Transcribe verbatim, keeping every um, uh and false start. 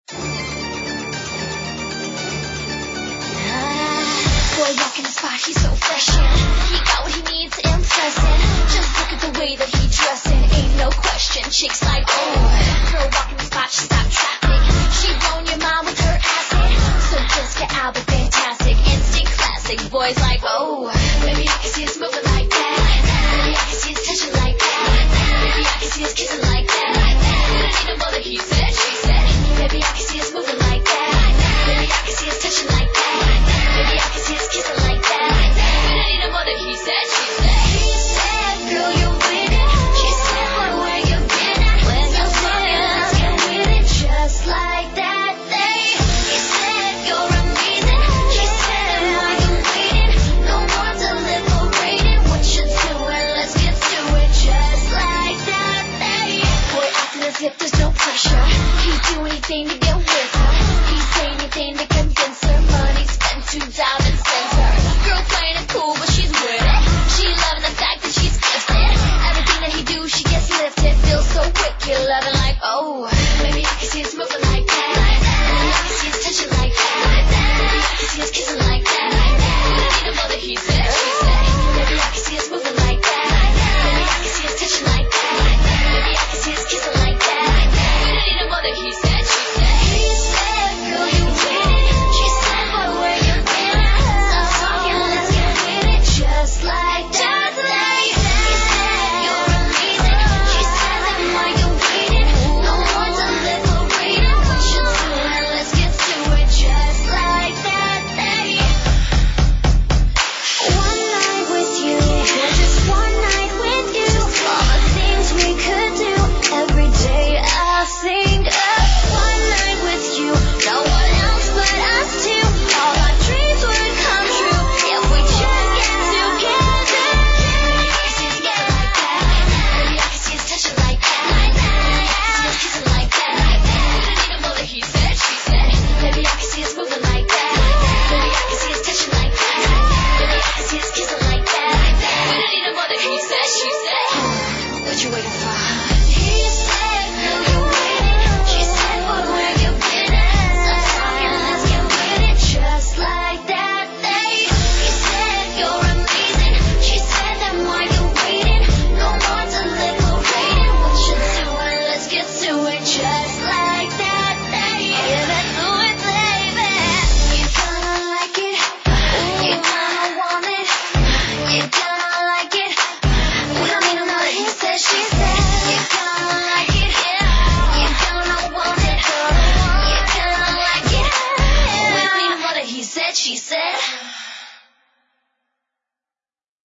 Boy, walking the spot, he's so fresh in. He got what he needs to impress in. Just look at the way that he dressing. Ain't no question, chicks like, oh. Girl walking the spot, she stop traffic. She blown your mind with her acid. So Jessica Alba, fantastic, instant classic. Boys like, oh. Baby, I can see us moving like that. Baby, I can see us touching like that. Baby, I can see us kissing like that. We don't need no more than he said, she said. Baby, I can see us moving like that. Baby, I can see us touching like that. Baby, I can see us kissing like that. We don't need no more than he said, she said. He said, girl, you're winning. She said, boy, where you been at? Where's your fire? Let's get with it. Just like that day. He said, you're amazing. She said, why you waiting? No more deliberating. What you doing? Let's get to it. Just like that day. Boy, acting as if there's no pressure. He'd do anything to get with her. He'd say anything to convince her. Money spent to diamond center. Girl playing it cool, but she's with it. She loving the fact that she's gifted. Everything that he do, she gets lifted. Feels so wicked, loving like, oh. Baby, I can see us moving like that. Baby, I can see us touching like that. Baby, I can see us kissing like that. We don't need no more than he said, she said. Baby, I can see us moving like that. Baby, I can see us touching like that. Baby, I can see us kissing like that. We don't need no more than he said, she said. He said, girl, you winning. She said, boy, where you been at? Stop talking, let's get with it. Just like that day. He said, you're amazing. She said, then why you waiting? No more deliberating. What you doing? Let's get to it. Just like that day. One night with you, just one night with you. All the things we could do every day. I think of one night with you. No one else but us two. All our dreams would come true if we just get together. Baby, I can see us getting like that. Baby, I can see us touching like that. Baby, I can see us kissing like that. We don't need no more than he said, she said. Baby, I can see us moving like that. Baby, I can see us touching like that. Baby, I can see us kissing like that. We don't need no more than he said, she said. What you waiting for? He said, girl, you waiting. She said, boy, where you been at? Stop talking, let's get with it. Just like that day. He said, you're amazing. She said, then why you waiting? No more deliberating. What you doing? Let's get to it. Just like that day. Yeah, let's do it, baby. You're gonna like it. You're gonna want it. You're gonna like it. We don't need no more than he said, she said. You're gonna like it. You're gonna want it. You're gonna like it. We don't need no more than he said, she said.